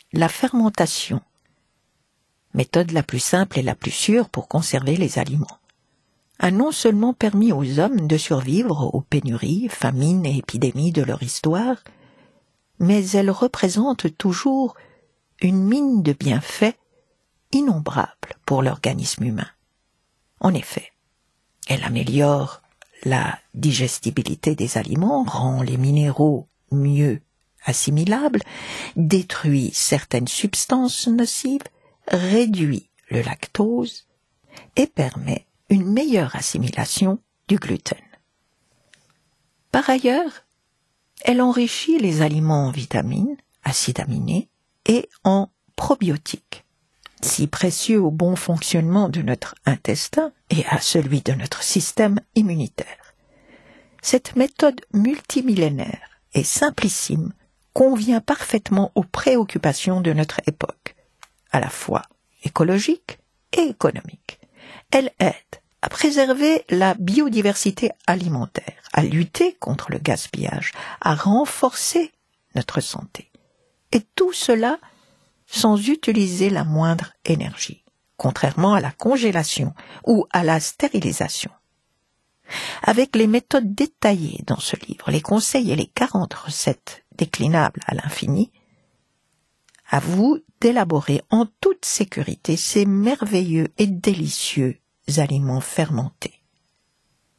la fermentation, méthode la plus simple et la plus sûre pour conserver les aliments, a non seulement permis aux hommes de survivre aux pénuries, famines et épidémies de leur histoire, mais elle représente toujours une mine de bienfaits innombrables pour l'organisme humain. En effet, elle améliore la digestibilité des aliments, rend les minéraux mieux assimilables, détruit certaines substances nocives, réduit le lactose et permet une meilleure assimilation du gluten. Par ailleurs, elle enrichit les aliments en vitamines, acides aminés et en probiotiques, si précieux au bon fonctionnement de notre intestin et à celui de notre système immunitaire. Cette méthode multimillénaire et simplissime convient parfaitement aux préoccupations de notre époque, à la fois écologiques et économiques. Elle aide à préserver la biodiversité alimentaire, à lutter contre le gaspillage, à renforcer notre santé. Et tout cela sans utiliser la moindre énergie, contrairement à la congélation ou à la stérilisation. Avec les méthodes détaillées dans ce livre, les conseils et les 40 recettes déclinables à l'infini, à vous d'élaborer en toute sécurité ces merveilleux et délicieux aliments fermentés.